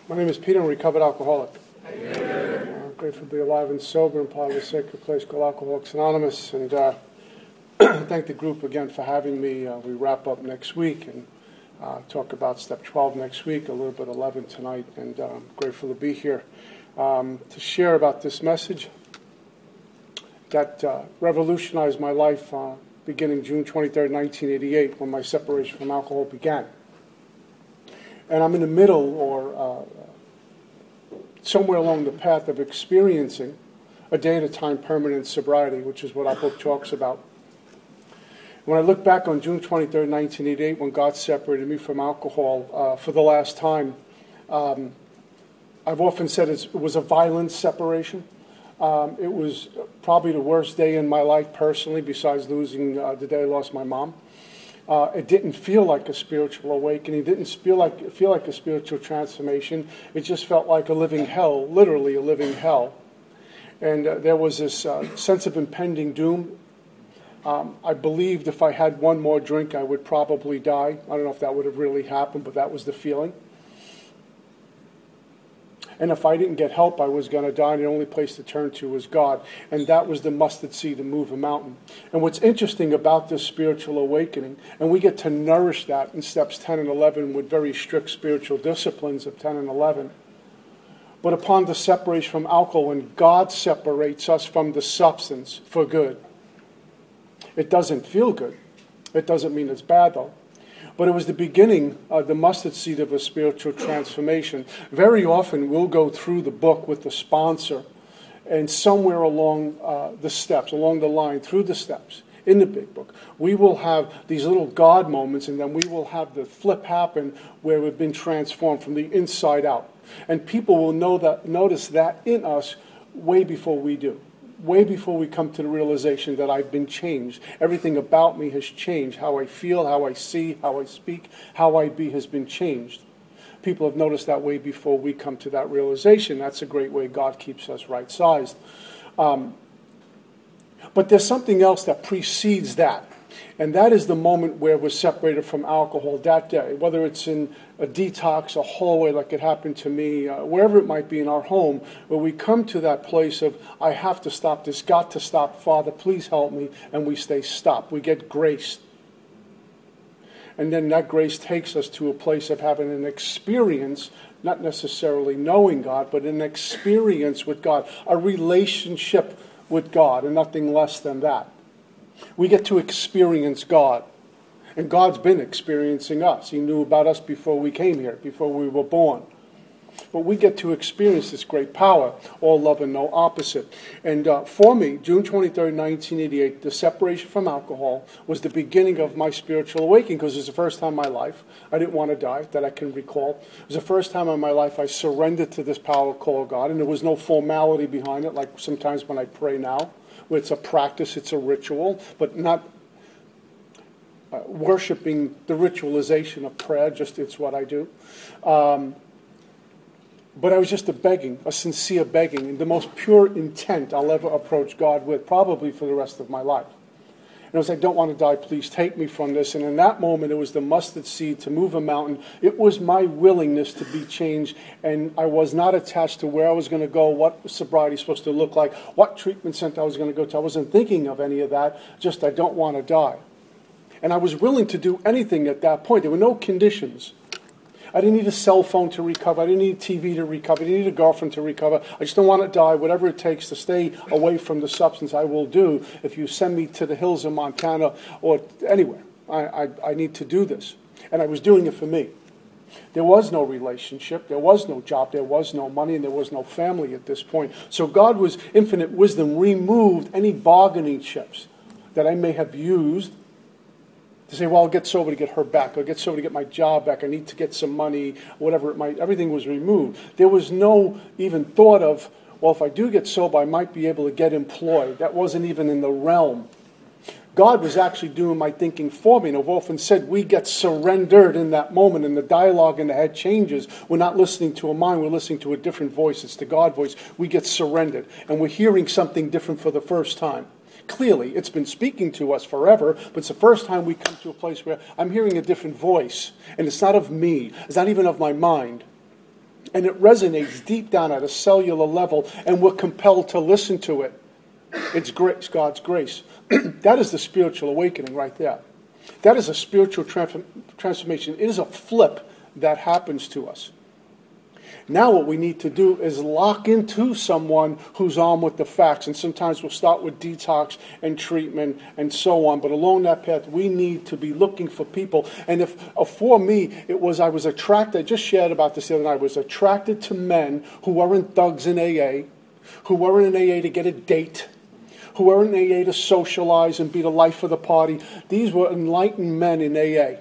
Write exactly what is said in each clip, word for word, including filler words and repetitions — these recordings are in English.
My name is Peter, I'm a recovered alcoholic. Uh, grateful to be alive and sober and part of the sacred place called Alcoholics Anonymous. And uh, thank the group again for having me. Uh, we wrap up next week and uh, talk about step twelve next week, a little bit eleven tonight. And uh, I'm grateful to be here um, to share about this message that uh, revolutionized my life uh, beginning June twenty-third, nineteen eighty-eight, when my separation from alcohol began. And I'm in the middle or uh, somewhere along the path of experiencing a day-at-a-time permanent sobriety, which is what our book talks about. When I look back on June twenty-third, nineteen eighty-eight, when God separated me from alcohol uh, for the last time, um, I've often said it was a violent separation. Um, it was probably the worst day in my life personally, besides losing uh, the day I lost my mom. Uh, it didn't feel like a spiritual awakening. It didn't feel like feel like a spiritual transformation. It just felt like a living hell, literally a living hell. And uh, there was this uh, sense of impending doom. Um, I believed if I had one more drink, I would probably die. I don't know if that would have really happened, but that was the feeling. And if I didn't get help, I was going to die, and the only place to turn to was God. And that was the mustard seed to move a mountain. And what's interesting about this spiritual awakening, and we get to nourish that in steps ten and eleven with very strict spiritual disciplines of ten and eleven. But upon the separation from alcohol, when God separates us from the substance for good, it doesn't feel good. It doesn't mean it's bad, though. But it was the beginning, uh, the mustard seed of a spiritual transformation. Very often we'll go through the book with the sponsor, and somewhere along uh, the steps, along the line, through the steps, in the big book, we will have these little God moments, and then we will have the flip happen where we've been transformed from the inside out. And people will know that, notice that in us way before we do. Way before we come to the realization that I've been changed. Everything about me has changed. How I feel, how I see, how I speak, how I be has been changed. People have noticed that way before we come to that realization. That's a great way God keeps us right-sized. Um, but there's something else that precedes that. And that is the moment where we're separated from alcohol that day, whether it's in a detox, a hallway like it happened to me, uh, wherever it might be in our home, where we come to that place of, I have to stop this, got to stop, Father, please help me, and we stay stopped. We get grace. And then that grace takes us to a place of having an experience, not necessarily knowing God, but an experience with God, a relationship with God, and nothing less than that. We get to experience God. And God's been experiencing us. He knew about us before we came here, before we were born. But we get to experience this great power, all love and no opposite. And uh, for me, June twenty-third, nineteen eighty-eight, the separation from alcohol was the beginning of my spiritual awakening, because it was the first time in my life I didn't want to die, that I can recall. It was the first time in my life I surrendered to this power called God, and there was no formality behind it, like sometimes when I pray now. It's a practice, it's a ritual, but not uh, worshiping the ritualization of prayer, just it's what I do. Um, but I was just a begging, a sincere begging, and the most pure intent I'll ever approach God with, probably for the rest of my life. And I was like, don't want to die, please take me from this. And in that moment, it was the mustard seed to move a mountain. It was my willingness to be changed, and I was not attached to where I was going to go, what sobriety is supposed to look like, what treatment center I was going to go to. I wasn't thinking of any of that, just I don't want to die. And I was willing to do anything at that point. There were no conditions. I didn't need a cell phone to recover. I didn't need T V to recover. I didn't need a girlfriend to recover. I just don't want to die. Whatever it takes to stay away from the substance, I will do. If you send me to the hills of Montana or anywhere, I, I, I need to do this. And I was doing it for me. There was no relationship. There was no job. There was no money. And there was no family at this point. So God was infinite wisdom, removed any bargaining chips that I may have used to say, well, I'll get sober to get her back. I'll get sober to get my job back. I need to get some money, whatever it might. Everything was removed. There was no even thought of, well, if I do get sober, I might be able to get employed. That wasn't even in the realm. God was actually doing my thinking for me. And I've often said we get surrendered in that moment, and the dialogue in the head changes. We're not listening to a mind. We're listening to a different voice. It's the God voice. We get surrendered. And we're hearing something different for the first time. Clearly, it's been speaking to us forever, but it's the first time we come to a place where I'm hearing a different voice. And it's not of me. It's not even of my mind. And it resonates deep down at a cellular level, and we're compelled to listen to it. It's grace, God's grace. That is the spiritual awakening right there. That is a spiritual transform- transformation. It is a flip that happens to us. Now what we need to do is lock into someone who's on with the facts. And sometimes we'll start with detox and treatment and so on. But along that path, we need to be looking for people. And if uh, for me, it was I was attracted, I just shared about this the other night, I was attracted to men who weren't thugs in A A, who weren't in A A to get a date, who were in A A to socialize and be the life of the party. These were enlightened men in A A.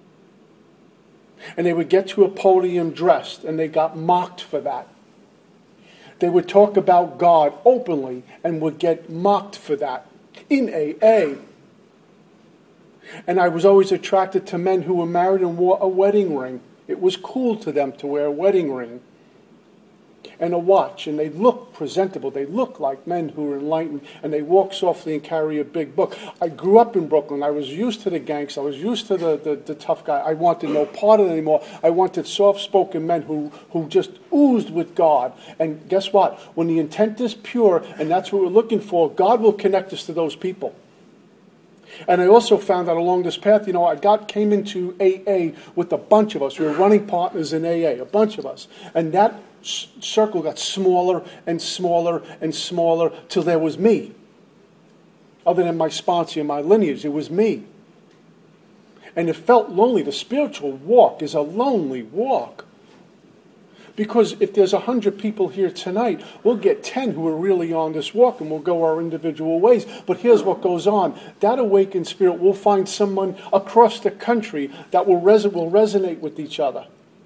And they would get to a podium dressed, and they got mocked for that. They would talk about God openly and would get mocked for that in A A. And I was always attracted to men who were married and wore a wedding ring. It was cool to them to wear a wedding ring and a watch, and they look presentable. They look like men who are enlightened, and they walk softly and carry a big book. I grew up in Brooklyn. I was used to the gangs. I was used to the, the, the tough guy. I wanted no part of it anymore. I wanted soft-spoken men who, who just oozed with God. And guess what? When the intent is pure, and that's what we're looking for, God will connect us to those people. And I also found out along this path, you know, I got came into A A with a bunch of us. We were running partners in A A, a bunch of us. And that s- circle got smaller and smaller and smaller till there was me. Other than my sponsor and my lineage, it was me. And it felt lonely. The spiritual walk is a lonely walk. Because if there's a hundred people here tonight, we'll get ten who are really on this walk, and we'll go our individual ways. But here's what goes on. That awakened spirit will find someone across the country that will, res- will resonate with each other.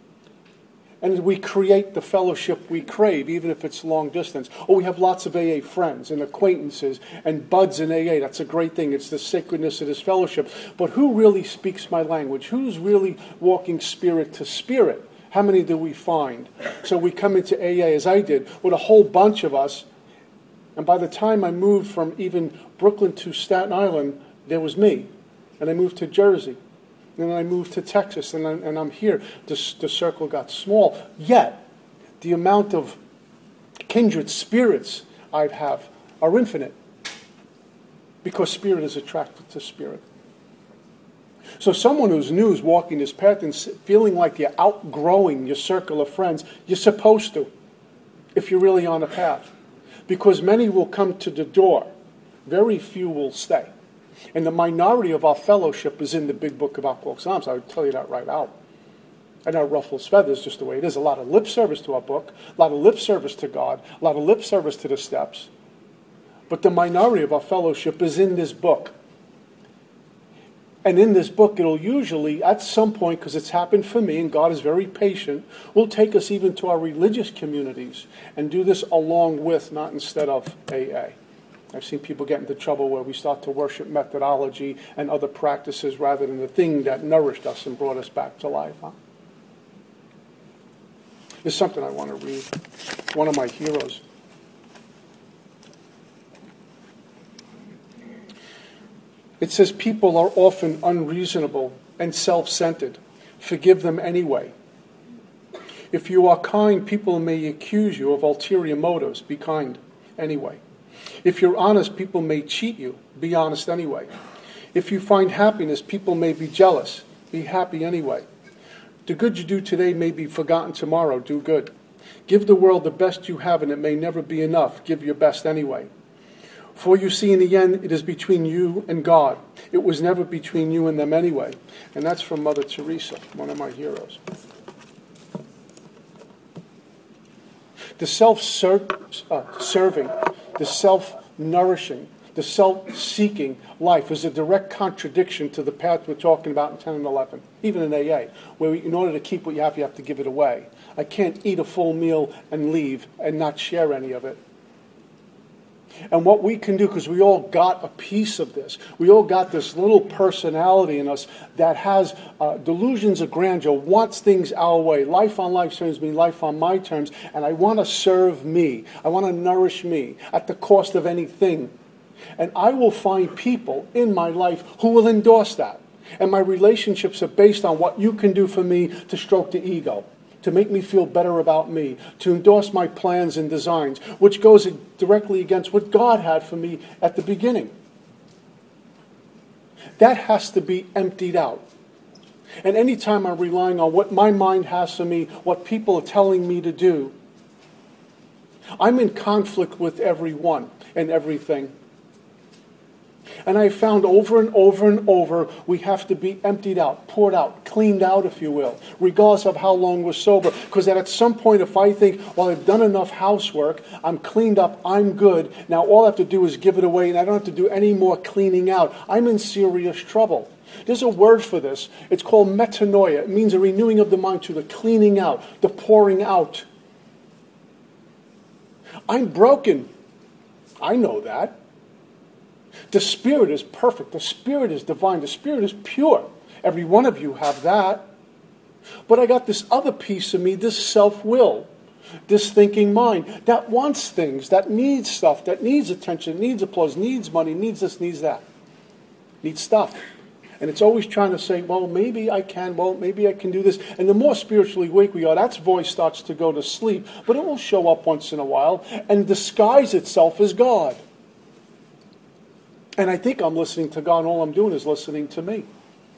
And we create the fellowship we crave, even if it's long distance. Or we have lots of A A friends and acquaintances and buds in A A. That's a great thing. It's the sacredness of this fellowship. But who really speaks my language? Who's really walking spirit to spirit? How many do we find? So we come into A A, as I did, with a whole bunch of us. And by the time I moved from even Brooklyn to Staten Island, there was me. And I moved to Jersey. And then I moved to Texas, and, I, and I'm here. The, the circle got small. Yet, the amount of kindred spirits I have are infinite. Because spirit is attracted to spirit. So someone who's new is walking this path and feeling like you're outgrowing your circle of friends, you're supposed to, if you're really on a path. Because many will come to the door. Very few will stay. And the minority of our fellowship is in the big book of Alcoholics Anonymous. I would tell you that right out. I know it ruffles feathers, just the way it is. A lot of lip service to our book, a lot of lip service to God, a lot of lip service to the steps. But the minority of our fellowship is in this book. And in this book, it'll usually, at some point, because it's happened for me, and God is very patient, will take us even to our religious communities and do this along with, not instead of A A. I've seen people get into trouble where we start to worship methodology and other practices rather than the thing that nourished us and brought us back to life. Huh? There's something I want to read. One of my heroes. It says, people are often unreasonable and self-centered. Forgive them anyway. If you are kind, people may accuse you of ulterior motives. Be kind anyway. If you're honest, people may cheat you. Be honest anyway. If you find happiness, people may be jealous. Be happy anyway. The good you do today may be forgotten tomorrow. Do good. Give the world the best you have, and it may never be enough. Give your best anyway. For you see, in the end, it is between you and God. It was never between you and them anyway. And that's from Mother Teresa, one of my heroes. The self-serving, the self-nourishing, the self-seeking life is a direct contradiction to the path we're talking about in ten and eleven, even in A A, where we, in order to keep what you have, you have to give it away. I can't eat a full meal and leave and not share any of it. And what we can do, because we all got a piece of this, we all got this little personality in us that has uh, delusions of grandeur, wants things our way. Life on life terms means life on my terms, and I want to serve me. I want to nourish me at the cost of anything. And I will find people in my life who will endorse that. And my relationships are based on what you can do for me to stroke the ego, to make me feel better about me, to endorse my plans and designs, which goes directly against what God had for me at the beginning. That has to be emptied out. And anytime I'm relying on what my mind has for me, what people are telling me to do, I'm in conflict with everyone and everything. And I found over and over and over, we have to be emptied out, poured out, cleaned out, if you will, regardless of how long we're sober. Because at some point, if I think, well, I've done enough housework, I'm cleaned up, I'm good, now all I have to do is give it away, and I don't have to do any more cleaning out, I'm in serious trouble. There's a word for this. It's called metanoia. It means a renewing of the mind to the cleaning out, the pouring out. I'm broken. I know that. The Spirit is perfect. The Spirit is divine. The Spirit is pure. Every one of you have that. But I got this other piece of me, this self-will, this thinking mind, that wants things, that needs stuff, that needs attention, needs applause, needs money, needs this, needs that, needs stuff. And it's always trying to say, well, maybe I can, well, maybe I can do this. And the more spiritually awake we are, that voice starts to go to sleep, but it will show up once in a while and disguise itself as God. And I think I'm listening to God, and all I'm doing is listening to me.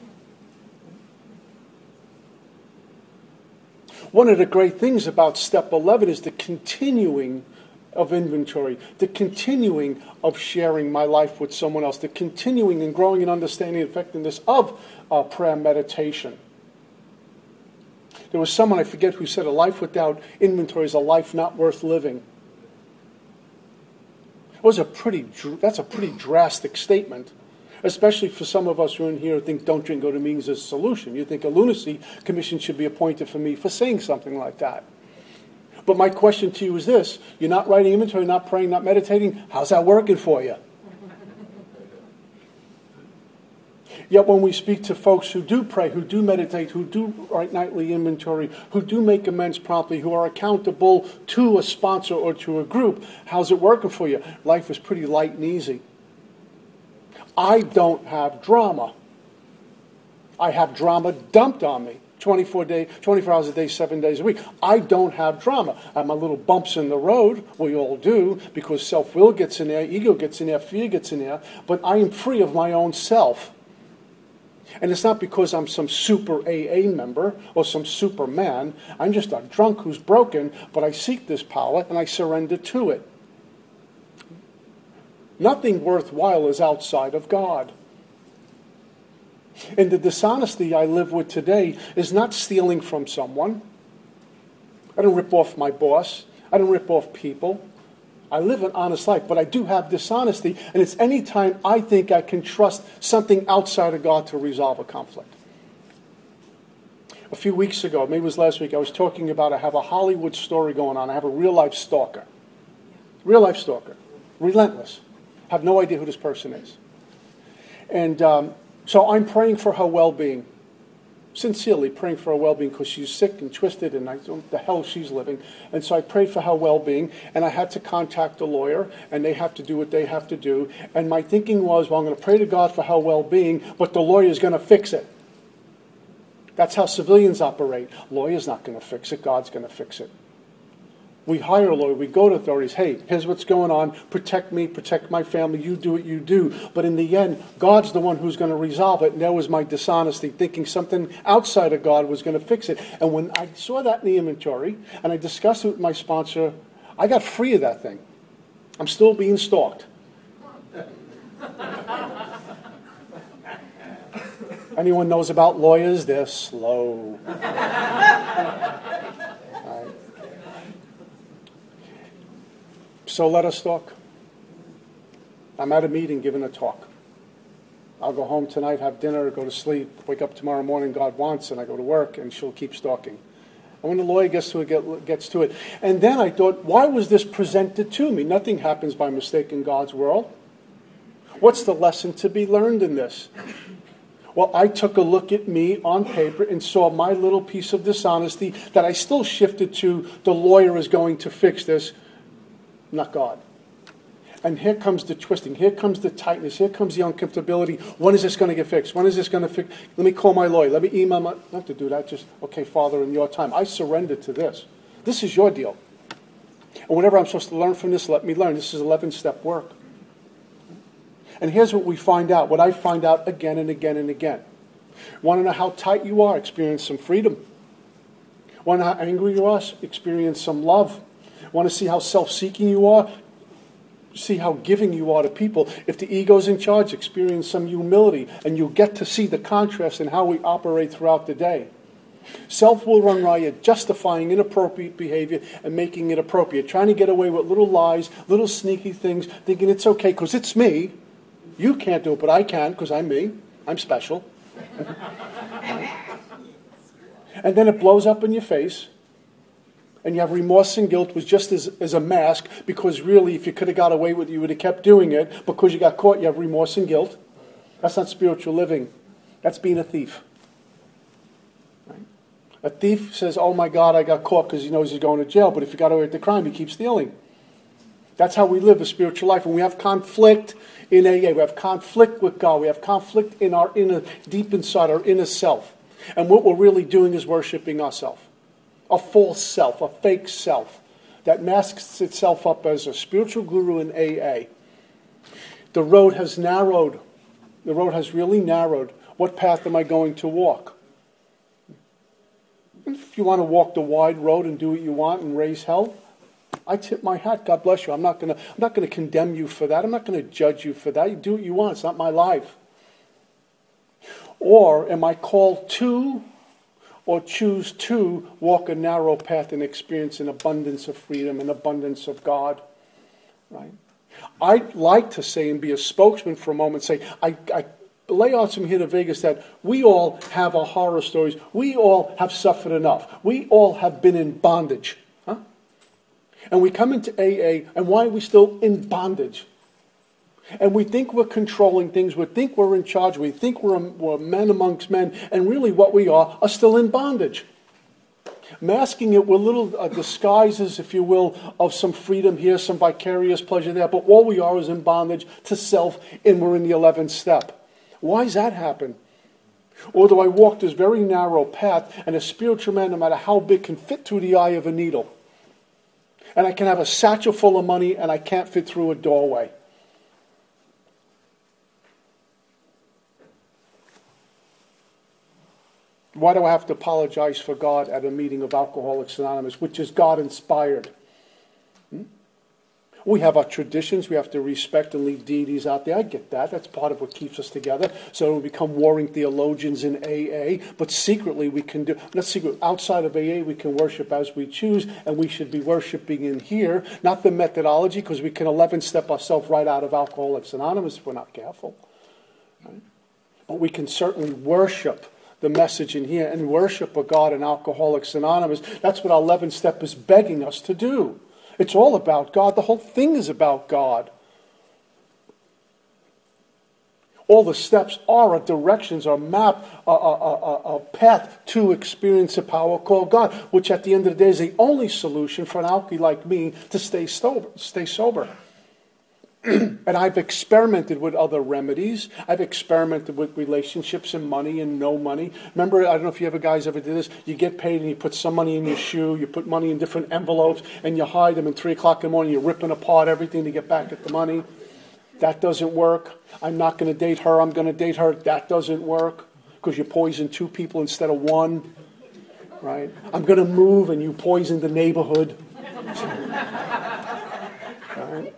One of the great things about step eleven is the continuing of inventory, the continuing of sharing my life with someone else, the continuing and growing and understanding the effectiveness of uh, prayer meditation. There was someone, I forget who said, a life without inventory is a life not worth living. It was a pretty, that's a pretty drastic statement, especially for some of us who are in here who think don't drink, go to meetings is a solution. You think a lunacy commission should be appointed for me for saying something like that. But my question to you is this: you're not writing inventory, not praying, not meditating. How's that working for you? Yet when we speak to folks who do pray, who do meditate, who do write nightly inventory, who do make amends promptly, who are accountable to a sponsor or to a group, how's it working for you? Life is pretty light and easy. I don't have drama. I have drama dumped on me. twenty-four day, twenty-four hours a day, seven days a week. I don't have drama. I have my little bumps in the road. We all do, because self-will gets in there, ego gets in there, fear gets in there. But I am free of my own self. And it's not because I'm some super A A member or some superman. I'm just a drunk who's broken, but I seek this power and I surrender to it. Nothing worthwhile is outside of God. And the dishonesty I live with today is not stealing from someone. I don't rip off my boss. I don't rip off people. I live an honest life, but I do have dishonesty, and it's any time I think I can trust something outside of God to resolve a conflict. A few weeks ago, maybe it was last week, I was talking about I have a Hollywood story going on. I have a real-life stalker. Real-life stalker. Relentless. Have no idea who this person is. And um, so I'm praying for her well-being. Sincerely praying for her well-being, because she's sick and twisted and I don't know what the hell she's living. And so I prayed for her well-being, and I had to contact a lawyer, and they have to do what they have to do. And my thinking was, well, I'm going to pray to God for her well-being, but the lawyer is going to fix it. That's how civilians operate. Lawyer's not going to fix it. God's going to fix it. We hire a lawyer. We go to authorities. Hey, here's what's going on. Protect me. Protect my family. You do what you do. But in the end, God's the one who's going to resolve it. And that was my dishonesty, thinking something outside of God was going to fix it. And when I saw that in the inventory, and I discussed it with my sponsor, I got free of that thing. I'm still being stalked. Anyone knows about lawyers? They're slow. Right. So let us talk. I'm at a meeting giving a talk. I'll go home tonight, have dinner, go to sleep, wake up tomorrow morning, God wants, and I go to work, and she'll keep stalking. And when the lawyer gets to it, gets to it. And then I thought, why was this presented to me? Nothing happens by mistake in God's world. What's the lesson to be learned in this? Well, I took a look at me on paper and saw my little piece of dishonesty that I still shifted to the lawyer is going to fix this, not God. And here comes the twisting. Here comes the tightness. Here comes the uncomfortability. When is this going to get fixed? When is this going to fix? Let me call my lawyer. Let me email my... Not to do that. Just, okay, Father, in your time. I surrender to this. This is your deal. And whatever I'm supposed to learn from this, let me learn. This is eleven-step work. And here's what we find out. What I find out again and again and again. Want to know how tight you are? Experience some freedom. Want to know how angry you are? Experience some love. Want to see how self-seeking you are? See how giving you are to people. If the ego's in charge, experience some humility. And you'll get to see the contrast in how we operate throughout the day. Self will run riot, justifying inappropriate behavior and making it appropriate. Trying to get away with little lies, little sneaky things, thinking it's okay because it's me. You can't do it, but I can because I'm me. I'm special. And then it blows up in your face. And you have remorse and guilt was just as, as a mask, because really if you could have got away with it, you would have kept doing it. Because you got caught, you have remorse and guilt. That's not spiritual living. That's being a thief. Right? A thief says, oh my God, I got caught, because he knows he's going to jail. But if he got away with the crime, he keeps stealing. That's how we live a spiritual life. And we have conflict in A A. We have conflict with God. We have conflict in our inner, deep inside our inner self. And what we're really doing is worshiping ourselves. A false self, a fake self that masks itself up as a spiritual guru in A A. The road has narrowed. The road has really narrowed. What path am I going to walk? If you want to walk the wide road and do what you want and raise hell, I tip my hat. God bless you. I'm not going to, I'm not going to condemn you for that. I'm not going to judge you for that. You do what you want. It's not my life. Or am I called to or choose to walk a narrow path and experience an abundance of freedom, an abundance of God? Right? I'd like to say and be a spokesman for a moment, say, I, I lay out some here to Vegas that we all have our horror stories. We all have suffered enough. We all have been in bondage. Huh? And we come into A A, and why are we still in bondage? And we think we're controlling things. We think we're in charge. We think we're, we're men amongst men. And really what we are are still in bondage. Masking it with little uh, disguises, if you will, of some freedom here, some vicarious pleasure there. But all we are is in bondage to self, and we're in the eleventh step. Why does that happen? Or do I walk this very narrow path, and a spiritual man, no matter how big, can fit through the eye of a needle? And I can have a satchel full of money, and I can't fit through a doorway. Why do I have to apologize for God at a meeting of Alcoholics Anonymous, which is God-inspired? Hmm? We have our traditions. We have to respect and leave deities out there. I get that. That's part of what keeps us together. So we become warring theologians in A A. But secretly we can do, not secret, outside of A A we can worship as we choose. And we should be worshiping in here. Not the methodology, because we can eleven-step ourselves right out of Alcoholics Anonymous if we're not careful. Right? But we can certainly worship the message in here and worship a God in Alcoholics Anonymous. That's what our eleventh step is begging us to do. It's all about God. The whole thing is about God. All the steps are a directions, are a map, a, a, a, a path to experience a power called God, which at the end of the day is the only solution for an alkie like me to stay sober. Stay sober. And I've experimented with other remedies. I've experimented with relationships and money and no money. Remember, I don't know if you ever guys ever did this. You get paid and you put some money in your shoe. You put money in different envelopes and you hide them. And three o'clock in the morning, you're ripping apart everything to get back at the money. That doesn't work. I'm not going to date her. I'm going to date her. That doesn't work because you poisoned two people instead of one. Right? I'm going to move and you poisoned the neighborhood. Right?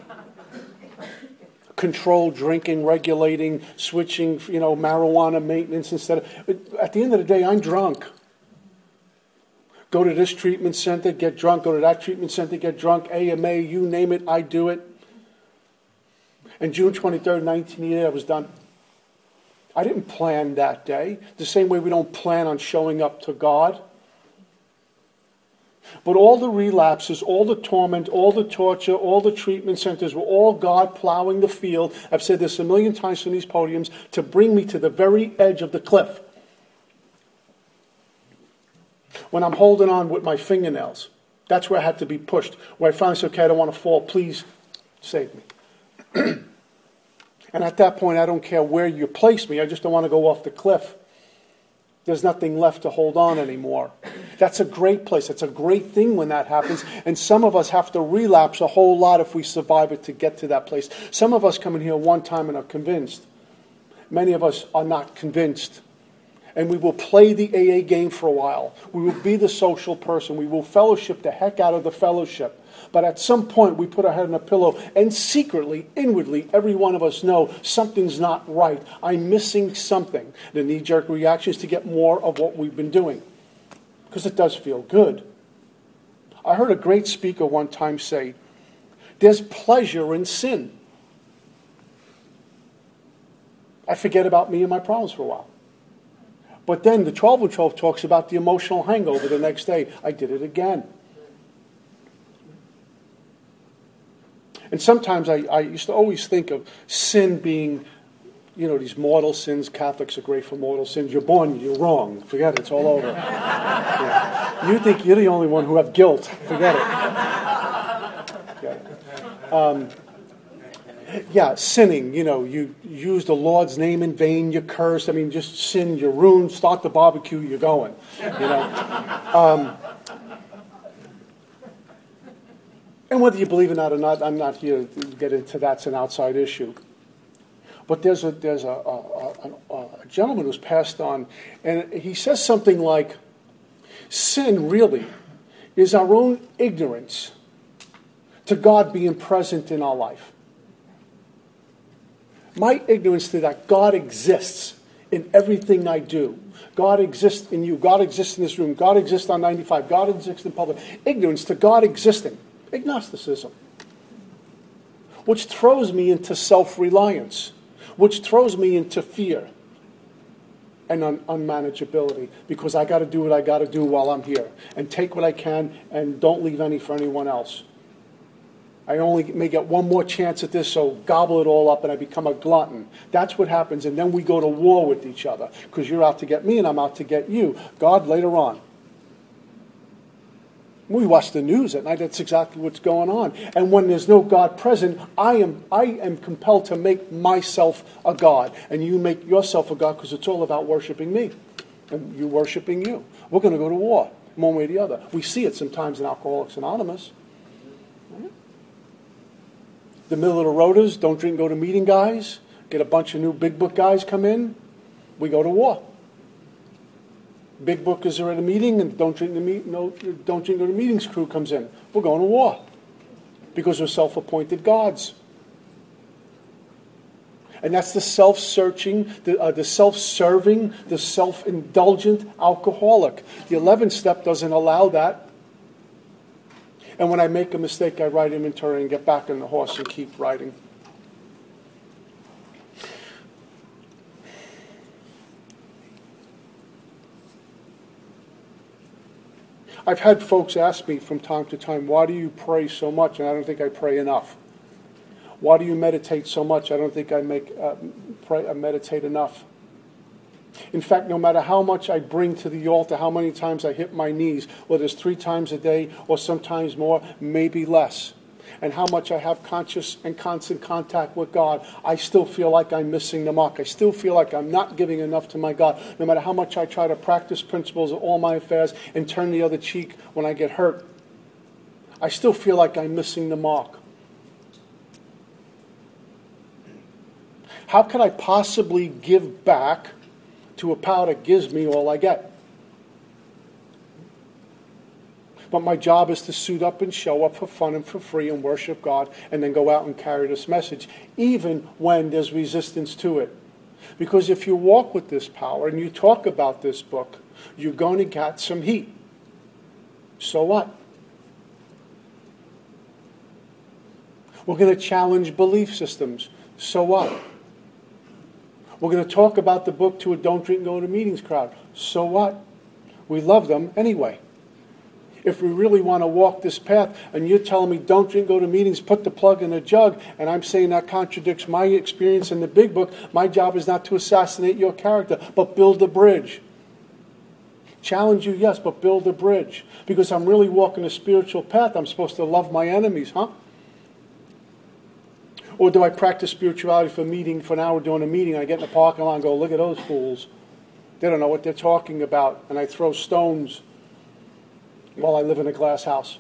Control drinking, regulating, switching, you know, marijuana maintenance instead of... At the end of the day, I'm drunk. Go to this treatment center, get drunk. Go to that treatment center, get drunk. A M A, you name it, I do it. And June twenty-third, nineteen eighty-eight, I was done. I didn't plan that day. The same way we don't plan on showing up to God. But all the relapses, all the torment, all the torture, all the treatment centers were all God plowing the field. I've said this a million times from these podiums, to bring me to the very edge of the cliff. When I'm holding on with my fingernails, that's where I had to be pushed. Where I finally said, okay, I don't want to fall. Please Save me. And at that point, I don't care where you place me. I just don't want to go off the cliff. There's nothing left to hold on anymore. That's a great place. That's a great thing when that happens. And some of us have to relapse a whole lot if we survive it to get to that place. Some of us come in here one time and are convinced. Many of us are not convinced. And we will play the A A game for a while. We will be the social person. We will fellowship the heck out of the fellowship. But at some point, we put our head on a pillow, and secretly, inwardly, every one of us know something's not right. I'm missing something. The knee-jerk reaction is to get more of what we've been doing, because it does feel good. I heard a great speaker one time say, there's pleasure in sin. I forget about me and my problems for a while. But then the twelve and twelve talks about the emotional hangover the next day. I did it again. And sometimes I, I used to always think of sin being, you know, these mortal sins. Catholics are great for mortal sins. You're born, you're wrong. Forget it, it's all over. Yeah. You think you're the only one who have guilt. Forget it. Forget it. Um, yeah, sinning, you know, you use the Lord's name in vain, you curse. I mean, just sin, you're ruined, start the barbecue, you're going. You know. Um, And whether you believe in that or not, I'm not here to get into that. It's an outside issue. But there's a there's a, a, a, a gentleman who's passed on, and he says something like, sin really is our own ignorance to God being present in our life. My ignorance to that God exists in everything I do. God exists in you. God exists in this room. God exists on ninety-five. God exists in public. Ignorance to God existing. Agnosticism, which throws me into self-reliance, which throws me into fear and un- unmanageability, because I got to do what I got to do while I'm here and take what I can and don't leave any for anyone else. I only may get one more chance at this, so gobble it all up and I become a glutton. That's what happens, and then we go to war with each other because you're out to get me and I'm out to get you. God later on. We watch the news at night, that's exactly what's going on. And when there's no God present, I am I am compelled to make myself a God. And you make yourself a God because it's all about worshiping me. And you worshiping you. We're going to go to war, one way or the other. We see it sometimes in Alcoholics Anonymous. The middle of the roaders, don't drink, go to meeting guys. Get a bunch of new big book guys come in. We go to war. Big bookers are at a meeting, and don't drink the meet, no, don't drink the meetings crew comes in. We're going to war because we're self-appointed gods, and that's the self-searching, the, uh, the self-serving, the self-indulgent alcoholic. The eleventh step doesn't allow that. And when I make a mistake, I write inventory and get back on the horse and keep riding. I've had folks ask me from time to time, why do you pray so much? And I don't think I pray enough. Why do you meditate so much? I don't think I make uh, pray, uh, meditate enough. In fact, no matter how much I bring to the altar, how many times I hit my knees, whether it's three times a day or sometimes more, maybe less, and how much I have conscious and constant contact with God, I still feel like I'm missing the mark. I still feel like I'm not giving enough to my God. No matter how much I try to practice principles of all my affairs and turn the other cheek when I get hurt, I still feel like I'm missing the mark. How could I possibly give back to a power that gives me all I get? But my job is to suit up and show up for fun and for free and worship God and then go out and carry this message, even when there's resistance to it. Because if you walk with this power and you talk about this book, you're going to get some heat. So what? We're going to challenge belief systems. So what? We're going to talk about the book to a don't drink, go to meetings crowd. So what? We love them anyway. If we really want to walk this path, and you're telling me don't drink, go to meetings, put the plug in a jug, and I'm saying that contradicts my experience in the big book, my job is not to assassinate your character, but build a bridge. Challenge you, yes, but build a bridge. Because I'm really walking a spiritual path. I'm supposed to love my enemies, huh? Or do I practice spirituality for a meeting, for an hour during a meeting, and I get in the parking lot and go, look at those fools. They don't know what they're talking about. And I throw stones while I live in a glass house.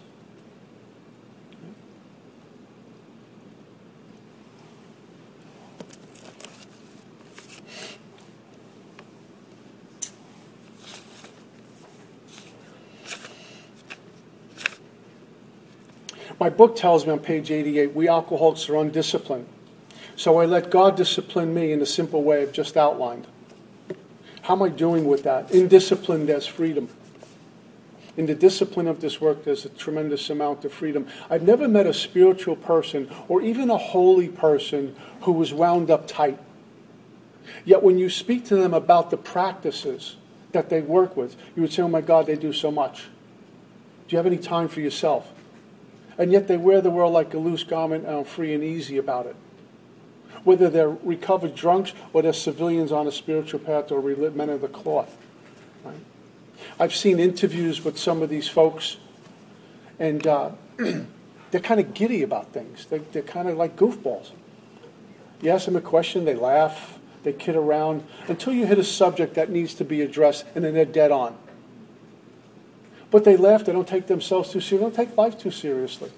My book tells me on page eighty-eight, we alcoholics are undisciplined. So I let God discipline me in the simple way I've just outlined. How am I doing with that? In discipline, there's freedom. In the discipline of this work, there's a tremendous amount of freedom. I've never met a spiritual person or even a holy person who was wound up tight. Yet when you speak to them about the practices that they work with, you would say, oh my God, they do so much. Do you have any time for yourself? And yet they wear the world like a loose garment and are free and easy about it. Whether they're recovered drunks or they're civilians on a spiritual path or men of the cloth. Right? I've seen interviews with some of these folks, and uh, they're kind of giddy about things. They, they're kind of like goofballs. You ask them a question, they laugh, they kid around, until you hit a subject that needs to be addressed, and then they're dead on. But they laugh, they don't take themselves too seriously, they don't take life too seriously.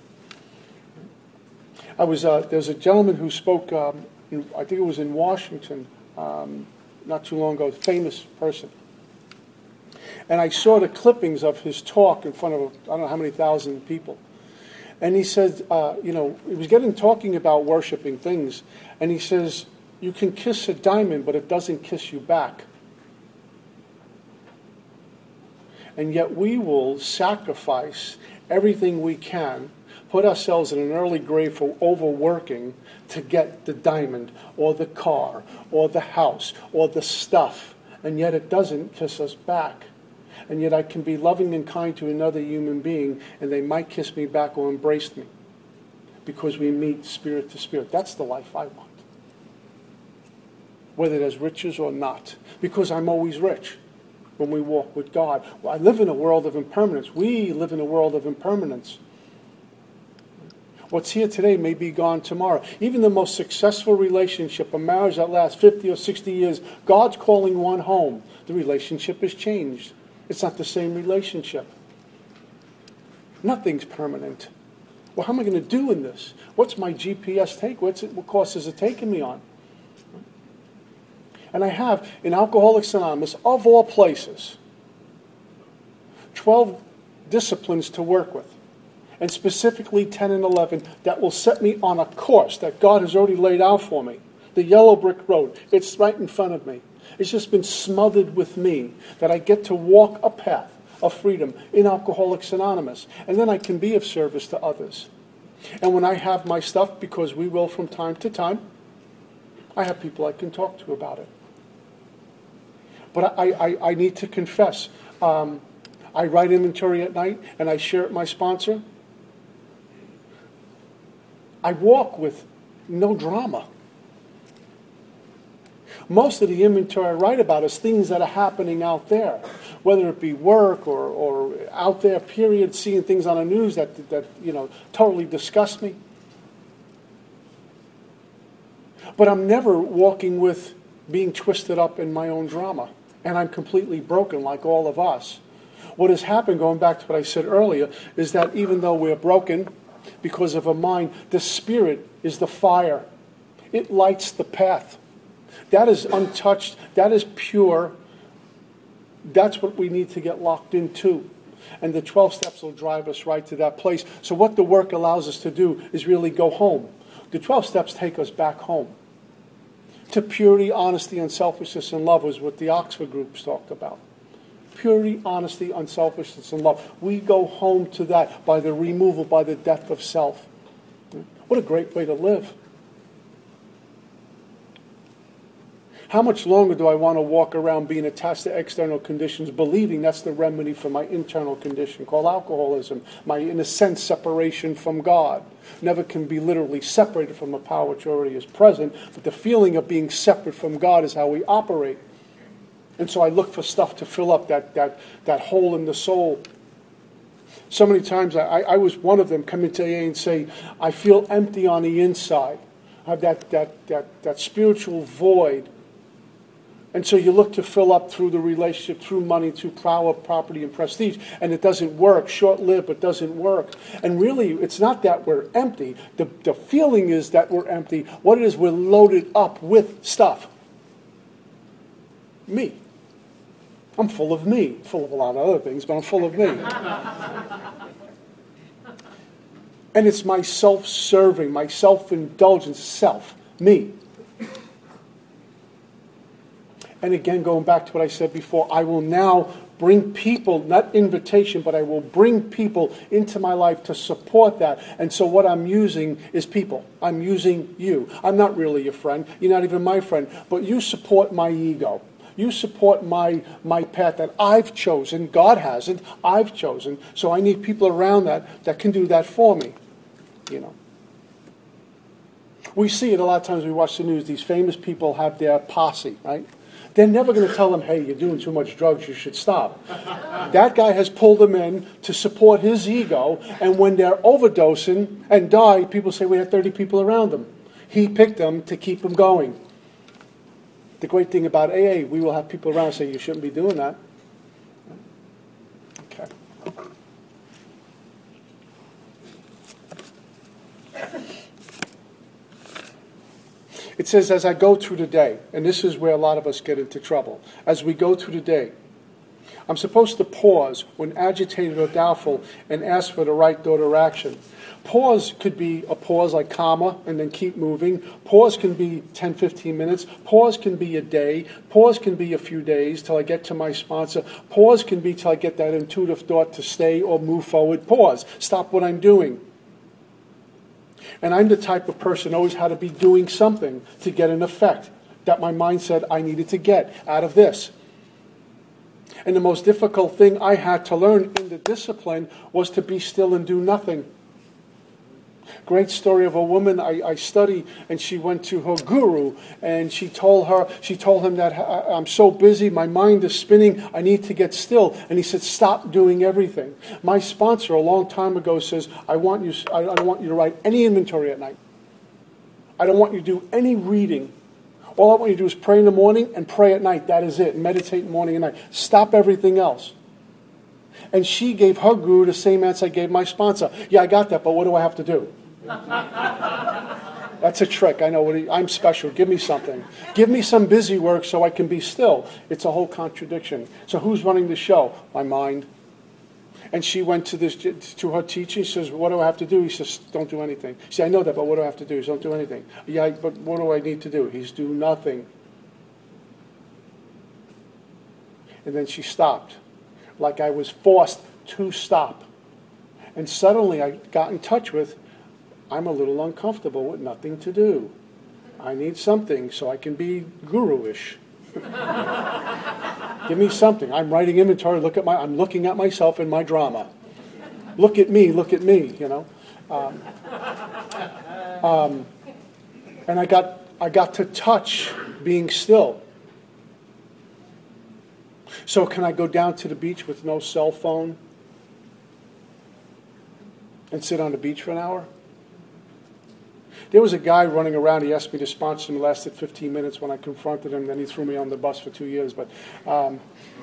I was, uh, there's a gentleman who spoke, um, in, I think it was in Washington, um, not too long ago, a famous person. And I saw the clippings of his talk in front of, I don't know how many thousand people. And he said, uh, you know, he was getting talking about worshiping things, and he says, you can kiss a diamond, but it doesn't kiss you back. And yet we will sacrifice everything we can, put ourselves in an early grave for overworking to get the diamond or the car or the house or the stuff. And yet it doesn't kiss us back. And yet I can be loving and kind to another human being and they might kiss me back or embrace me because we meet spirit to spirit. That's the life I want. Whether there's riches or not. Because I'm always rich. When we walk with God. Well, I live in a world of impermanence. We live in a world of impermanence. What's here today may be gone tomorrow. Even the most successful relationship, a marriage that lasts fifty or sixty years, God's calling one home. The relationship has changed. It's not the same relationship. Nothing's permanent. Well, how am I going to do in this? What's my G P S take? What's it, what course is it taking me on? And I have, in Alcoholics Anonymous, of all places, twelve disciplines to work with. And specifically ten and eleven that will set me on a course that God has already laid out for me. The yellow brick road. It's right in front of me. It's just been smothered with me that I get to walk a path of freedom in Alcoholics Anonymous. And then I can be of service to others. And when I have my stuff, because we will from time to time, I have people I can talk to about it. But I, I, I need to confess, um, I write inventory at night and I share it with my sponsor. I walk with no drama. Most of the inventory I write about is things that are happening out there, whether it be work or, or out there, period, seeing things on the news that, that you know totally disgust me. But I'm never walking with being twisted up in my own drama. And I'm completely broken like all of us. What has happened, going back to what I said earlier, is that even though we're broken because of a mind, the Spirit is the fire. It lights the path. That is untouched. That is pure. That's what we need to get locked into. And the twelve steps will drive us right to that place. So what the work allows us to do is really go home. The twelve steps take us back home. To purity, honesty, unselfishness, and love was what the Oxford groups talked about. Purity, honesty, unselfishness, and love. We go home to that by the removal, by the death of self. What a great way to live. How much longer do I want to walk around being attached to external conditions, believing that's the remedy for my internal condition called alcoholism, my, in a sense, separation from God? Never can be literally separated from a power which already is present, but the feeling of being separate from God is how we operate. And so I look for stuff to fill up that, that, that hole in the soul. So many times I, I was one of them come into A A and say, I feel empty on the inside. have that, that, that, that spiritual void. And so you look to fill up through the relationship, through money, through power, property, and prestige. And it doesn't work. Short-lived, but doesn't work. And really, it's not that we're empty. The, the feeling is that we're empty. What it is, we're loaded up with stuff. Me. I'm full of me. Full of a lot of other things, but I'm full of me. And it's my self-serving, my self-indulgence, self, me. And again, going back to what I said before, I will now bring people, not invitation, but I will bring people into my life to support that. And so what I'm using is people. I'm using you. I'm not really your friend. You're not even my friend. But you support my ego. You support my, my path that I've chosen. God hasn't. I've chosen. So I need people around that that can do that for me. You know. We see it a lot of times when we watch the news. These famous people have their posse, right? They're never going to tell them, hey, you're doing too much drugs, you should stop. That guy has pulled them in to support his ego, and when they're overdosing and die, people say we had thirty people around them. He picked them to keep them going. The great thing about A A, we will have people around saying you shouldn't be doing that. Okay. It says, as I go through the day, and this is where a lot of us get into trouble. As we go through the day, I'm supposed to pause when agitated or doubtful and ask for the right thought or action. Pause could be a pause like comma and then keep moving. Pause can be ten, fifteen minutes. Pause can be a day. Pause can be a few days till I get to my sponsor. Pause can be till I get that intuitive thought to stay or move forward. Pause. Stop what I'm doing. And I'm the type of person who always had to be doing something to get an effect that my mind said I needed to get out of this. And the most difficult thing I had to learn in the discipline was to be still and do nothing. Great story of a woman I, I study, and she went to her guru, and she told her, she told him that I'm so busy, my mind is spinning, I need to get still. And he said, stop doing everything. My sponsor a long time ago says, I want you, I don't want you to write any inventory at night. I don't want you to do any reading. All I want you to do is pray in the morning and pray at night. That is it. Meditate morning and night. Stop everything else. And she gave her guru the same answer I gave my sponsor. Yeah, I got that, but what do I have to do? That's a trick. I know. What you, I'm special. Give me something. Give me some busy work so I can be still. It's a whole contradiction. So who's running the show? My mind. And she went to this to her teacher. She says, what do I have to do? He says, don't do anything. She said, I know that, but what do I have to do? He says, don't do anything. Yeah, but what do I need to do? He's do nothing. And then she stopped. Like I was forced to stop. And suddenly I got in touch with, I'm a little uncomfortable with nothing to do. I need something so I can be guru-ish. Give me something. I'm writing inventory. Look at my. I'm looking at myself in my drama. Look at me. Look at me. You know. Um, um, and I got. I got to touch being still. So can I go down to the beach with no cell phone and sit on the beach for an hour? There was a guy running around. He asked me to sponsor him. It lasted fifteen minutes when I confronted him. Then he threw me on the bus for two years. But, um,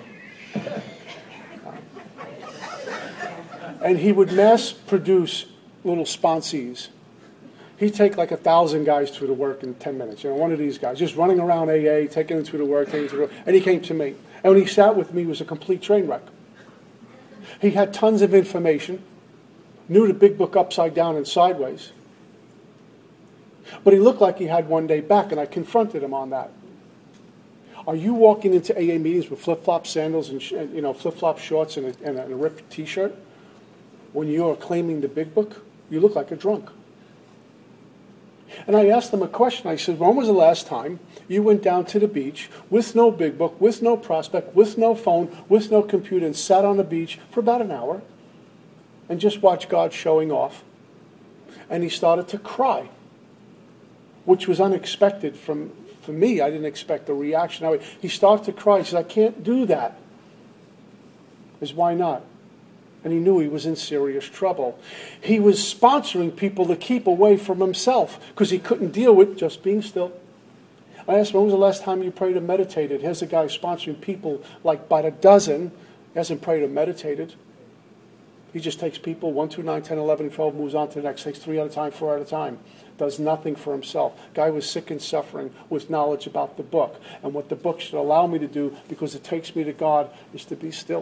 and he would mass produce little sponsees. He'd take like a thousand guys through the work in ten minutes. You know, one of these guys just running around A A, taking them through the work, taking them through the work. And he came to me. And when he sat with me, he was a complete train wreck. He had tons of information, knew the big book upside down and sideways. But he looked like he had one day back, and I confronted him on that. Are you walking into A A meetings with flip-flop sandals and you know flip-flop shorts and a, and a ripped T-shirt when you are claiming the big book? You look like a drunk. And I asked him a question. I said, when was the last time you went down to the beach with no big book, with no prospect, with no phone, with no computer, and sat on the beach for about an hour and just watched God showing off? And he started to cry, which was unexpected from, from me. I didn't expect a reaction. He started to cry. He said, I can't do that. I said, why not? And he knew he was in serious trouble. He was sponsoring people to keep away from himself because he couldn't deal with just being still. I asked him, when was the last time you prayed or meditated? Here's a guy sponsoring people like by the dozen. He hasn't prayed or meditated. He just takes people one, two, nine, ten, eleven, twelve, moves on to the next, takes three at a time, four at a time. Does nothing for himself. Guy was sick and suffering with knowledge about the book. And what the book should allow me to do, because it takes me to God, is to be still.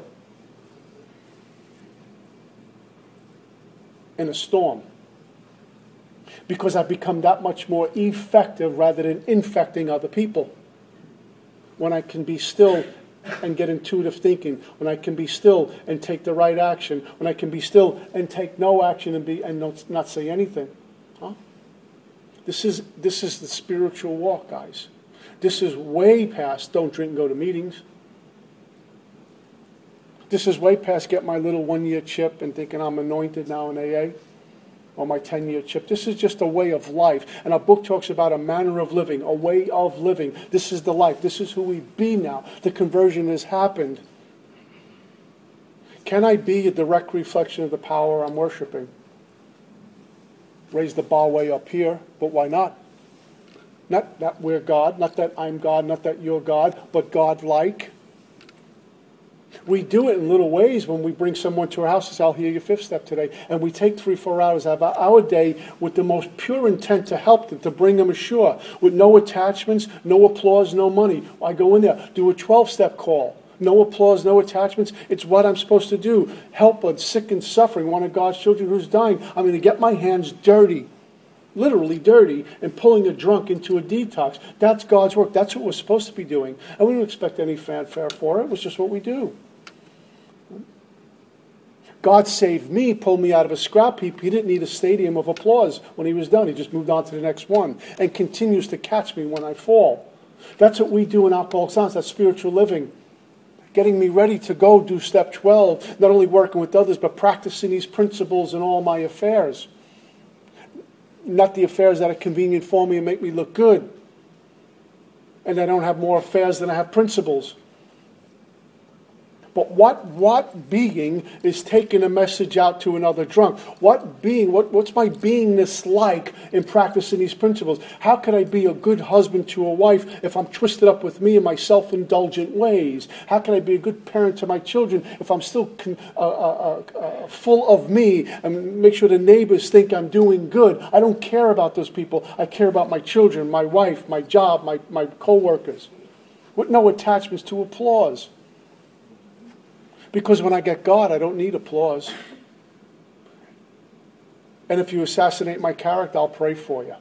In a storm. Because I've become that much more effective rather than infecting other people. When I can be still and get intuitive thinking, when I can be still and take the right action, when I can be still and take no action and be and not, not say anything. Huh? This is this is the spiritual walk, guys. This is way past don't drink and go to meetings. This is way past get my little one-year chip and thinking I'm anointed now in A A. Or my ten-year chip. This is just a way of life. And our book talks about a manner of living, a way of living. This is the life. This is who we be now. The conversion has happened. Can I be a direct reflection of the power I'm worshiping? Raise the bar way up here, but why not? Not that we're God, not that I'm God, not that you're God, but God-like. We do it in little ways when we bring someone to our house and say, I'll hear your fifth step today. And we take three, four hours out of our day with the most pure intent to help them, to bring them ashore. With no attachments, no applause, no money. I go in there, do a twelve-step call. No applause, no attachments. It's what I'm supposed to do. Help a sick and suffering, one of God's children who's dying. I'm going to get my hands dirty. Literally dirty, and pulling a drunk into a detox. That's God's work. That's what we're supposed to be doing. And we don't expect any fanfare for it. It was just what we do. God saved me, pulled me out of a scrap heap. He didn't need a stadium of applause when he was done. He just moved on to the next one and continues to catch me when I fall. That's what we do in Alcoholics Anonymous. That's spiritual living. Getting me ready to go do step twelve, not only working with others, but practicing these principles in all my affairs. Not the affairs that are convenient for me and make me look good. And I don't have more affairs than I have principles. But what what being is taking a message out to another drunk? What being, what, what's my beingness like in practicing these principles? How can I be a good husband to a wife if I'm twisted up with me and my self-indulgent ways? How can I be a good parent to my children if I'm still con, uh, uh, uh, full of me and make sure the neighbors think I'm doing good? I don't care about those people. I care about my children, my wife, my job, my, my co-workers. With no attachments to applause. Because when I get God, I don't need applause. And if you assassinate my character, I'll pray for you.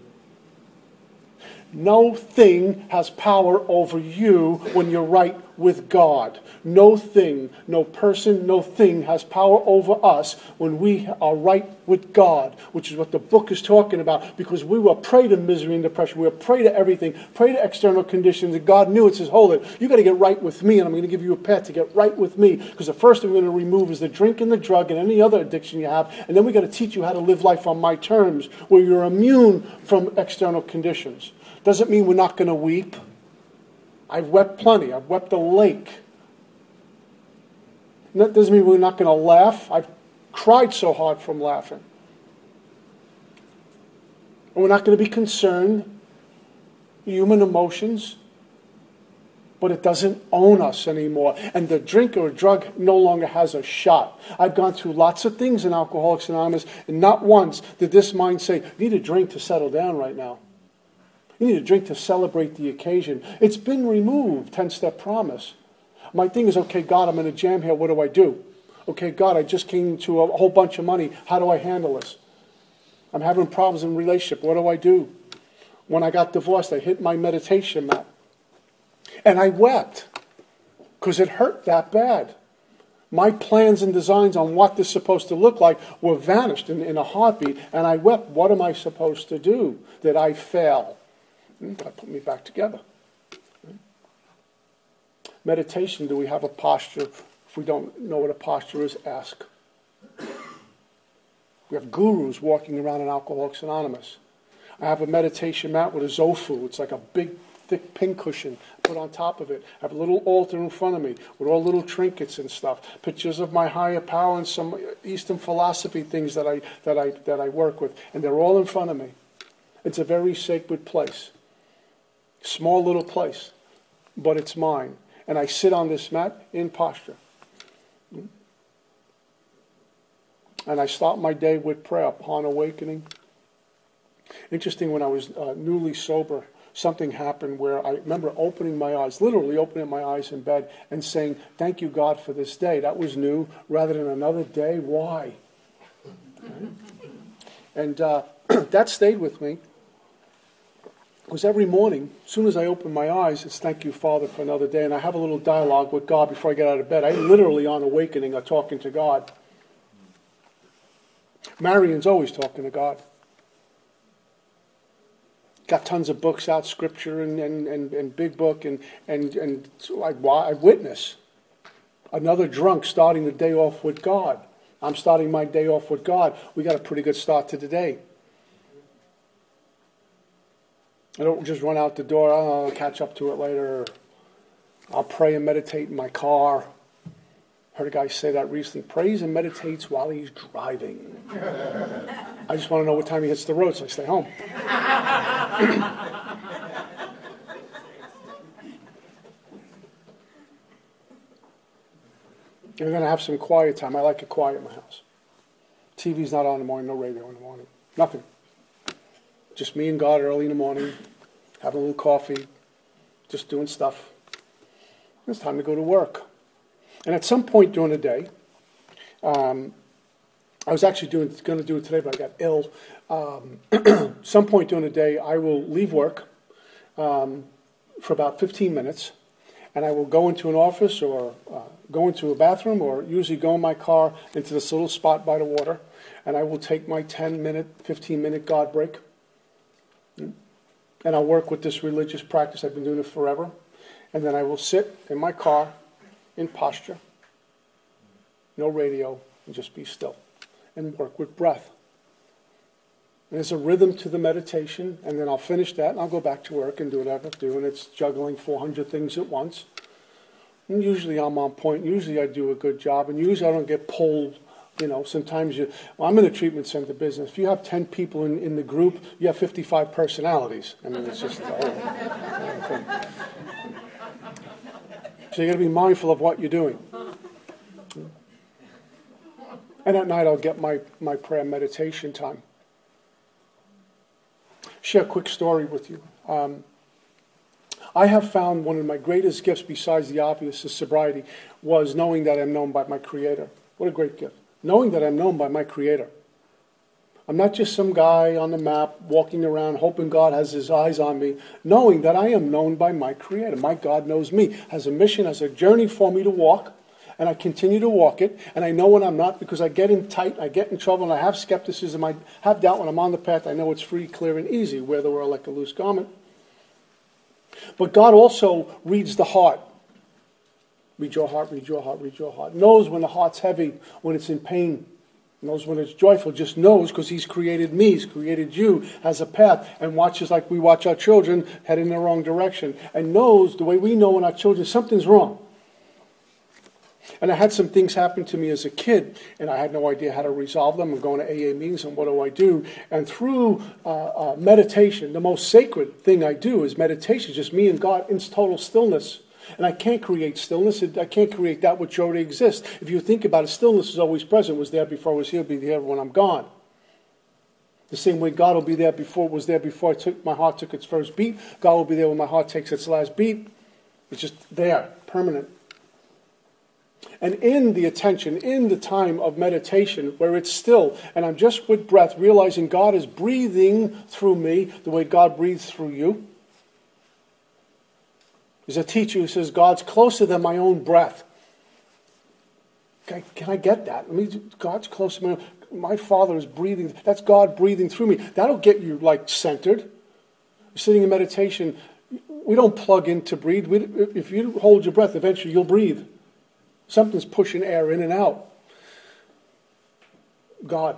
No thing has power over you when you're right with God. No thing, no person, no thing has power over us when we are right with God, which is what the book is talking about, because we were prey to misery and depression. We were prey to everything, prey to external conditions, and God knew it. Says, hold it, you got to get right with me, and I'm going to give you a path to get right with me, because the first thing we're going to remove is the drink and the drug and any other addiction you have, and then we got to teach you how to live life on my terms, where you're immune from external conditions. Doesn't mean we're not going to weep. I've wept plenty. I've wept a lake. And that doesn't mean we're not going to laugh. I've cried so hard from laughing. And we're not going to be concerned. Human emotions. But it doesn't own us anymore. And the drink or drug no longer has a shot. I've gone through lots of things in Alcoholics Anonymous, and not once did this mind say, you need a drink to settle down right now. You need a drink to celebrate the occasion. It's been removed, ten-step promise. My thing is, okay, God, I'm in a jam here. What do I do? Okay, God, I just came to a whole bunch of money. How do I handle this? I'm having problems in relationship. What do I do? When I got divorced, I hit my meditation mat. And I wept because it hurt that bad. My plans and designs on what this is supposed to look like were vanished in, in a heartbeat. And I wept. What am I supposed to do? Did I fail? God put me back together. Meditation, do we have a posture? If we don't know what a posture is, ask. We have gurus walking around in Alcoholics Anonymous. I have a meditation mat with a Zofu. It's like a big thick pincushion put on top of it. I have a little altar in front of me with all little trinkets and stuff, pictures of my higher power and some Eastern philosophy things that I that I that I work with, and they're all in front of me. It's a very sacred place, small little place, but it's mine. And I sit on this mat in posture. And I start my day with prayer upon awakening. Interesting, when I was uh, newly sober, something happened where I remember opening my eyes, literally opening my eyes in bed and saying, thank you, God, for this day. That was new, rather than another day. Why? Right? And uh, that stayed with me. Because every morning, as soon as I open my eyes, it's thank you, Father, for another day. And I have a little dialogue with God before I get out of bed. I literally, on awakening, are talking to God. Marion's always talking to God. Got tons of books out, scripture and, and, and, and big book. And, and, and so I, I witness another drunk starting the day off with God. I'm starting my day off with God. We got a pretty good start to the day. I don't just run out the door, oh, I'll catch up to it later. I'll pray and meditate in my car. Heard a guy say that recently. Prays and meditates while he's driving. I just want to know what time he hits the road, so I stay home. You're going to have some quiet time. I like it quiet in my house. T V's not on in the morning, no radio in the morning. Nothing. Just me and God early in the morning, having a little coffee, just doing stuff. It's time to go to work. And at some point during the day, um, I was actually doing going to do it today, but I got ill. Um, some point during the day, I will leave work um, for about fifteen minutes, and I will go into an office or uh, go into a bathroom, or usually go in my car into this little spot by the water, and I will take my ten-minute, fifteen-minute God break. And I'll work with this religious practice. I've been doing it forever. And then I will sit in my car in posture, no radio, and just be still, and work with breath. And there's a rhythm to the meditation, and then I'll finish that, and I'll go back to work and do what I have to do, and it's juggling four hundred things at once. And usually I'm on point. Usually I do a good job, and usually I don't get pulled. You know, sometimes you, well, I'm in a treatment center business. If you have ten people in, in the group, you have fifty-five personalities. I mean, it's just the whole, whole thing. So you got to be mindful of what you're doing. And at night I'll get my, my prayer meditation time. Share a quick story with you. Um, I have found one of my greatest gifts, besides the obvious, is sobriety, was knowing that I'm known by my Creator. What a great gift. Knowing that I'm known by my Creator. I'm not just some guy on the map walking around hoping God has his eyes on me. Knowing that I am known by my Creator. My God knows me. Has a mission, has a journey for me to walk. And I continue to walk it. And I know when I'm not, because I get in tight, I get in trouble, and I have skepticism. I have doubt when I'm on the path. I know it's free, clear, and easy. Wear the world like a loose garment. But God also reads the heart. Read your heart, read your heart, read your heart. Knows when the heart's heavy, when it's in pain. Knows when it's joyful. Just knows because He's created me. He's created you as a path. And watches like we watch our children head in the wrong direction. And knows the way we know when our children, something's wrong. And I had some things happen to me as a kid. And I had no idea how to resolve them. I'm going to A A meetings and what do I do? And through uh, uh, meditation, the most sacred thing I do is meditation. Just me and God in total stillness. And I can't create stillness. I can't create that which already exists. If you think about it, stillness is always present. It was there before I was here. It'll be there when I'm gone. The same way God will be there before, was there before I took, my heart took its first beat. God will be there when my heart takes its last beat. It's just there, permanent. And in the attention, in the time of meditation, where it's still, and I'm just with breath, realizing God is breathing through me the way God breathes through you. There's a teacher who says, God's closer than my own breath. Can I, can I get that? I mean, God's closer than my own. My Father is breathing. That's God breathing through me. That'll get you, like, centered. You're sitting in meditation. We don't plug in to breathe. We, if you hold your breath, eventually you'll breathe. Something's pushing air in and out. God.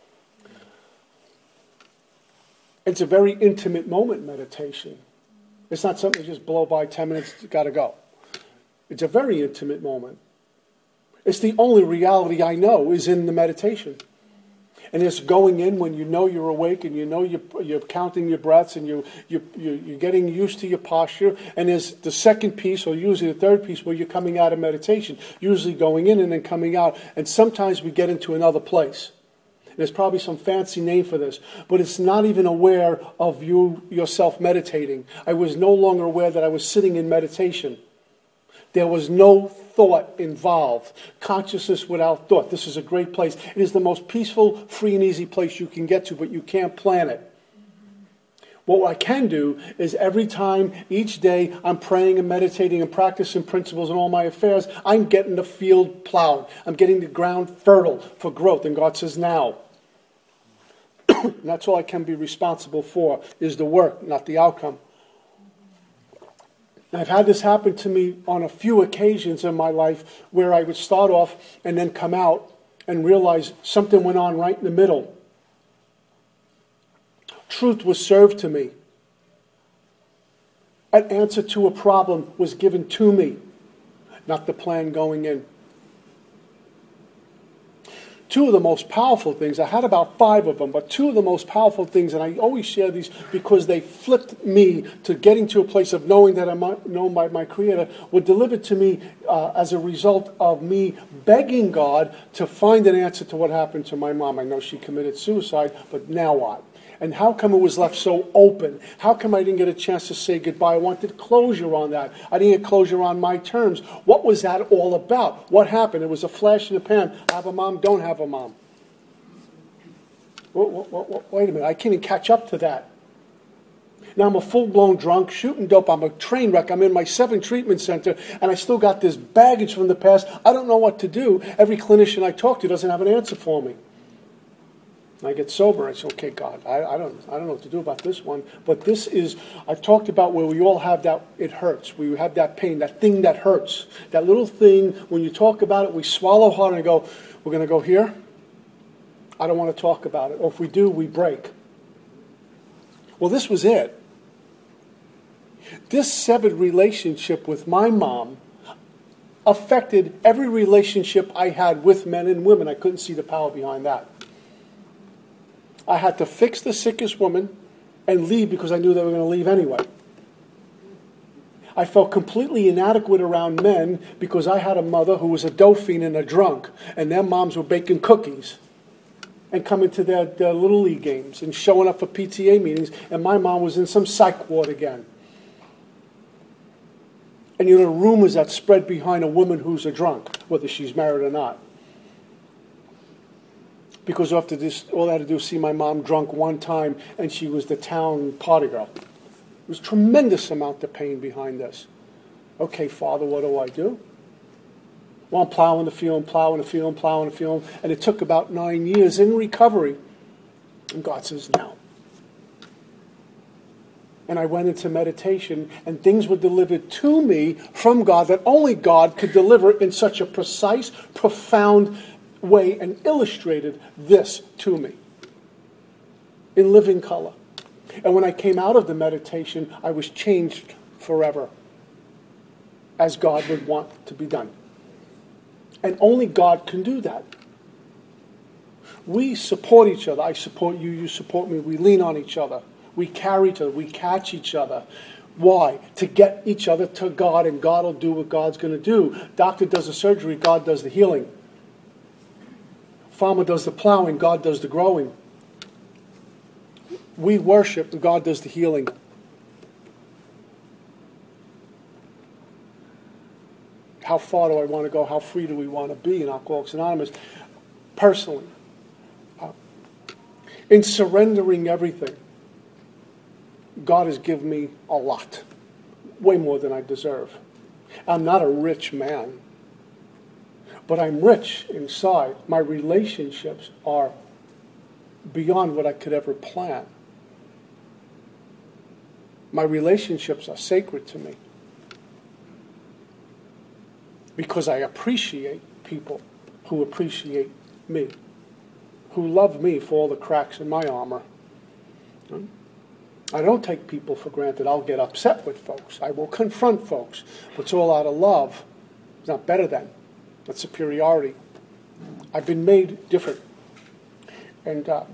It's a very intimate moment, meditation. It's not something you just blow by, ten minutes, got to go. It's a very intimate moment. It's the only reality I know is in the meditation. And it's going in when you know you're awake and you know you're, you're counting your breaths and you, you, you, you're getting used to your posture. And there's the second piece, or usually the third piece, where you're coming out of meditation. Usually going in and then coming out. And sometimes we get into another place. There's probably some fancy name for this, but it's not even aware of you yourself meditating. I was no longer aware that I was sitting in meditation. There was no thought involved. Consciousness without thought. This is a great place. It is the most peaceful, free, and easy place you can get to, but you can't plan it. What I can do is every time, each day, I'm praying and meditating and practicing principles in all my affairs, I'm getting the field plowed. I'm getting the ground fertile for growth. And God says, now. And that's all I can be responsible for, is the work, not the outcome. And I've had this happen to me on a few occasions in my life where I would start off and then come out and realize something went on right in the middle. Truth was served to me. An answer to a problem was given to me, not the plan going in. Two of the most powerful things, I had about five of them, but two of the most powerful things, and I always share these because they flipped me to getting to a place of knowing that I'm known by my Creator, were delivered to me uh, as a result of me begging God to find an answer to what happened to my mom. I know she committed suicide, but now what? And how come it was left so open? How come I didn't get a chance to say goodbye? I wanted closure on that. I didn't get closure on my terms. What was that all about? What happened? It was a flash in the pan. Have a mom, don't have a mom. Wait, wait, wait a minute. I can't even catch up to that. Now I'm a full-blown drunk, shooting dope. I'm a train wreck. I'm in my seventh treatment center, and I still got this baggage from the past. I don't know what to do. Every clinician I talk to doesn't have an answer for me. I get sober. I say, okay, God, I, I don't, I don't know what to do about this one. But this is, I've talked about where we all have that. It hurts. We have that pain, that thing that hurts, that little thing. When you talk about it, we swallow hard and go, we're going to go here. I don't want to talk about it. Or if we do, we break. Well, this was it. This severed relationship with my mom affected every relationship I had with men and women. I couldn't see the power behind that. I had to fix the sickest woman and leave because I knew they were going to leave anyway. I felt completely inadequate around men because I had a mother who was a dope fiend and a drunk, and their moms were baking cookies and coming to their, their Little League games and showing up for P T A meetings, and my mom was in some psych ward again. And you know, the rumors that spread behind a woman who's a drunk, whether she's married or not. Because after this, all I had to do was see my mom drunk one time, and she was the town party girl. There was a tremendous amount of pain behind this. Okay, Father, what do I do? Well, I'm plowing the field, plowing the field, plowing the field, and it took about nine years in recovery. And God says, now. And I went into meditation, and things were delivered to me from God that only God could deliver in such a precise, profound way, and illustrated this to me in living color. And when I came out of the meditation, I was changed forever, as God would want to be done. And only God can do that. We support each other. I support you, you support me. We lean on each other. We carry each other. We catch each other. Why? To get each other to God, and God will do what God's going to do. Doctor does the surgery, God does the healing. Farmer does the plowing, God does the growing. We worship, and God does the healing. How far do I want to go? How free do we want to be in Alcoholics Anonymous? Personally, uh, in surrendering everything, God has given me a lot, way more than I deserve. I'm not a rich man. But I'm rich inside. My relationships are beyond what I could ever plan. My relationships are sacred to me because I appreciate people who appreciate me, who love me for all the cracks in my armor. I don't take people for granted. I'll get upset with folks. I will confront folks. But it's all out of love. It's not better than. That's superiority. I've been made different. And uh,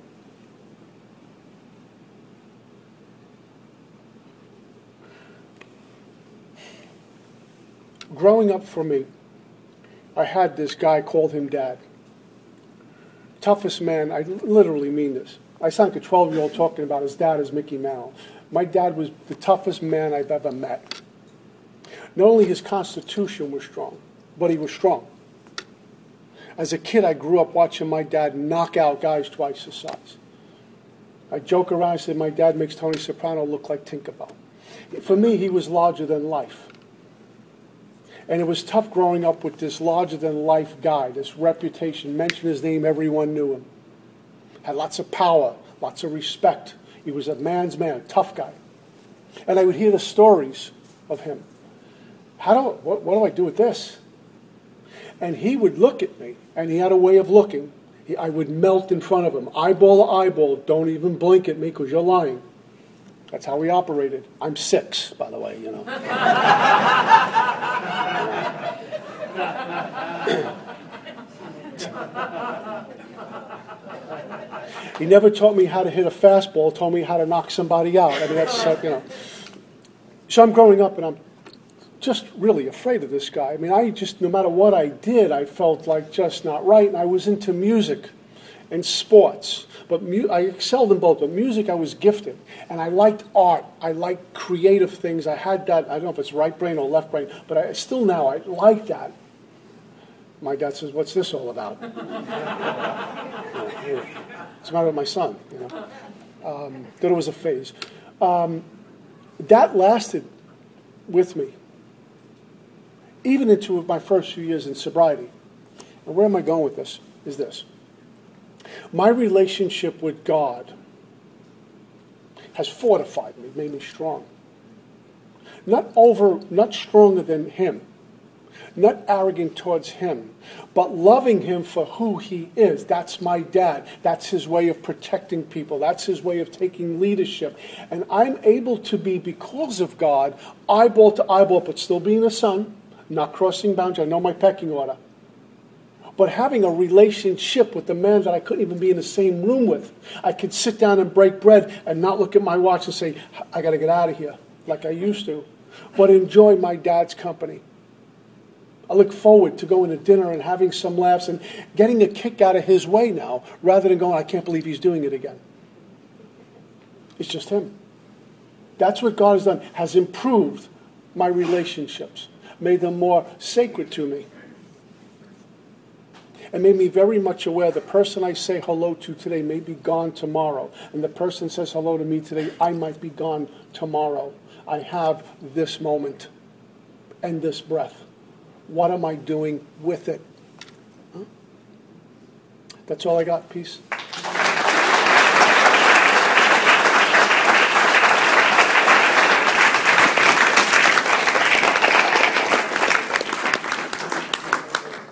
growing up for me, I had this guy, called him Dad. Toughest man, I literally mean this. I sound like a twelve-year-old talking about his dad as Mickey Mouse. My dad was the toughest man I've ever met. Not only his constitution was strong, but he was strong. As a kid, I grew up watching my dad knock out guys twice his size. I joke around and say my dad makes Tony Soprano look like Tinkerbell. For me, he was larger than life. And it was tough growing up with this larger-than-life guy, this reputation. Mention his name, everyone knew him. Had lots of power, lots of respect. He was a man's man, tough guy. And I would hear the stories of him. How do what, what do I do with this? And he would look at me, and he had a way of looking. He, I would melt in front of him, eyeball to eyeball. Don't even blink at me because you're lying. That's how we operated. I'm six, by the way, you know. He never taught me how to hit a fastball, told me how to knock somebody out. I mean, that's, uh, you know. So I'm growing up, and I'm just really afraid of this guy. I mean, I just, no matter what I did, I felt like just not right. And I was into music and sports. But mu- I excelled in both. But music, I was gifted. And I liked art. I liked creative things. I had that, I don't know if it's right brain or left brain, but I still now, I like that. My dad says, what's this all about? What's the matter with my son? You know, um, thought it was a phase. Um, that lasted with me, even into my first few years in sobriety. And where am I going with this? Is this. My relationship with God has fortified me, made me strong. Not over, not stronger than Him. Not arrogant towards Him, but loving Him for who He is. That's my dad. That's His way of protecting people. That's His way of taking leadership. And I'm able to be, because of God, eyeball to eyeball, but still being a son, not crossing boundaries. I know my pecking order. But having a relationship with the man that I couldn't even be in the same room with. I could sit down and break bread and not look at my watch and say, I got to get out of here, like I used to. But enjoy my dad's company. I look forward to going to dinner and having some laughs and getting a kick out of his way now, rather than going, I can't believe he's doing it again. It's just him. That's what God has done, has improved my relationships, made them more sacred to me, and made me very much aware the person I say hello to today may be gone tomorrow. And the person says hello to me today, I might be gone tomorrow. I have this moment and this breath. What am I doing with it? Huh? That's all I got. Peace.